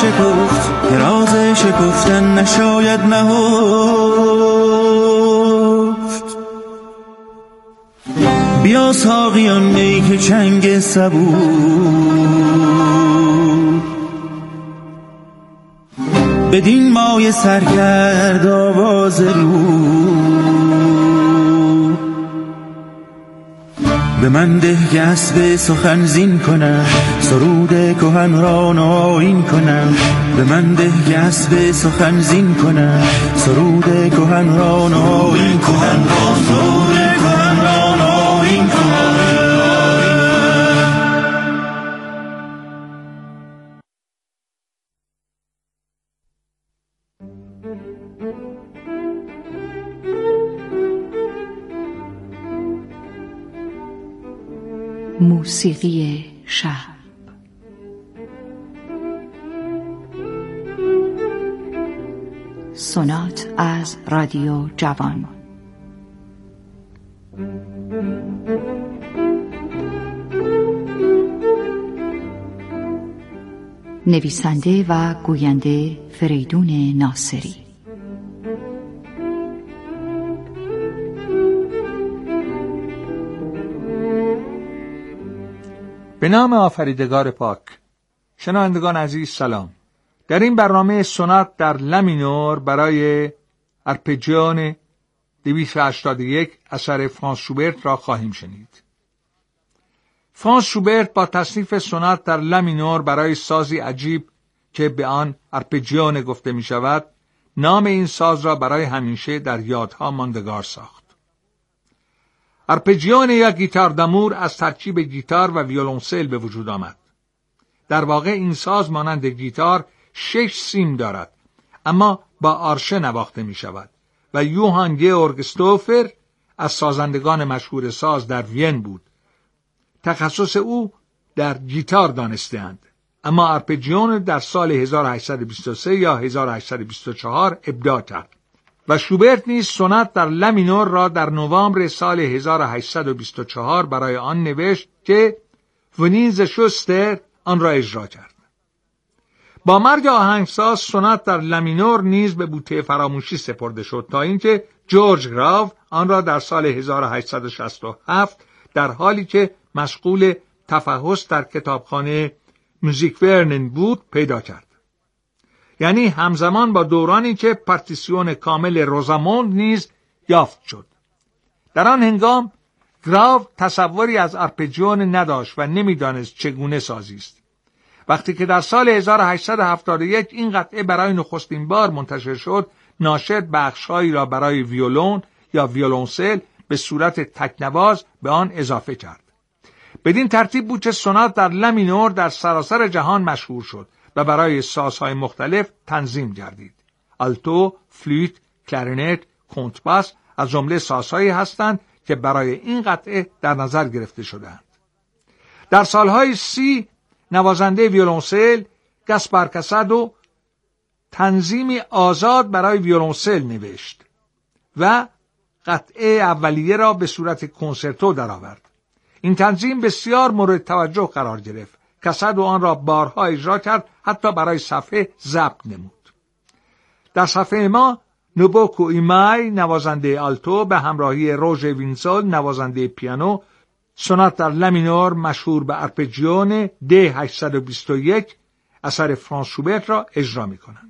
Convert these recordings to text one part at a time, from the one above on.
شکفت که راز شکفتن نشاید نهفت. بیا ساقیان می که چنگ صبور بدین مای سرگرد آواز رو. به من ده که اسب سخن زین کنم، سرود کهن را نوآیین کنم. به من ده که اسب سخن زین کنم، سرود کهن را نوآیین کنم. سرود کهن را نوآیین کنم. موسیقی شب. سونات از رادیو جوان. نویسنده و گوینده فریدون ناصری. به نام آفریدگار پاک. شنوندگان عزیز سلام. در این برنامه سونات در لا مینور برای ارپجیون 281 اثر فرانس شوبرت را خواهیم شنید. فرانس شوبرت با تصنیف سونات در لا مینور برای سازی عجیب که به آن ارپجیون گفته می شود، نام این ساز را برای همیشه در یادها ماندگار ساخت. ارپجیون یا گیتار دامور از ترکیب گیتار و ویولنسل به وجود آمد. در واقع این ساز مانند گیتار 6 سیم دارد، اما با آرشه نواخته می شود و یوهان گیورگ استوفر از سازندگان مشهور ساز در وین بود. تخصص او در گیتار دانسته‌اند، اما ارپجیون در سال 1823 یا 1824 ابداع کرد و شوبرت نیز سونات در لا مینور را در نوامبر سال 1824 برای آن نوشت که ونیز شوستر آن را اجرا کرد. با مرگ آهنگساز سونات در لا مینور نیز به بوته فراموشی سپرده شد تا اینکه جورج گراو آن را در سال 1867 در حالی که مشغول تفحص در کتابخانه موزیک ورنن بود پیدا کرد. یعنی همزمان با دورانی که پارتیسیون کامل روزاموند نیز یافت شد. در آن هنگام گراو تصوری از ارپجیون نداشت و نمیدانست چگونه سازی است. وقتی که در سال 1871 این قطعه برای نخستین بار منتشر شد، ناشر بخش‌هایی را برای ویولون یا ویولنسل به صورت تکنواز به آن اضافه کرد. بدین ترتیب بود که سونات در لا مینور در سراسر جهان مشهور شد و برای سازهای مختلف تنظیم گردید. آلتو، فلوت، کلارینت، کنترباس از جمله سازهایی هستند که برای این قطعه در نظر گرفته شدند. در سالهای 30 نوازنده ویولنسل گاسپار کاسادو تنظیمی آزاد برای ویولنسل نوشت و قطعه اولیه را به صورت کنسرتو درآورد. این تنظیم بسیار مورد توجه قرار گرفت. کاسادو آن را بارها اجرا کرد، حتی برای صفحه ضبط نمود. در صفحه ما نوبوکو ایمای نوازنده آلتو به همراهی روژ وینزول نوازنده پیانو سونات در لا مینور مشهور به ارپجیون د 821 اثر فرانس شوبرت را اجرا می کنند.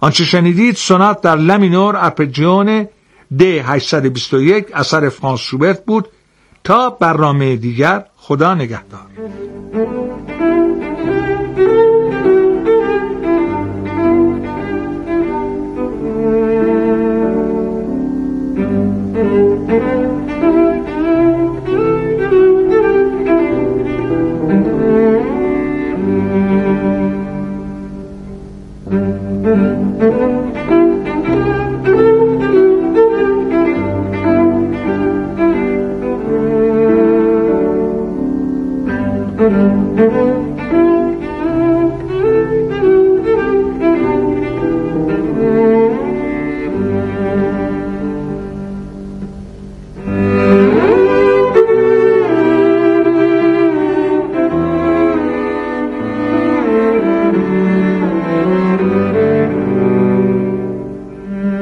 آنچه شنیدید سونات در لا مینور ارپجیون د 821 اثر فرانس شوبرت بود. تا برنامه دیگر، خدا نگهدار.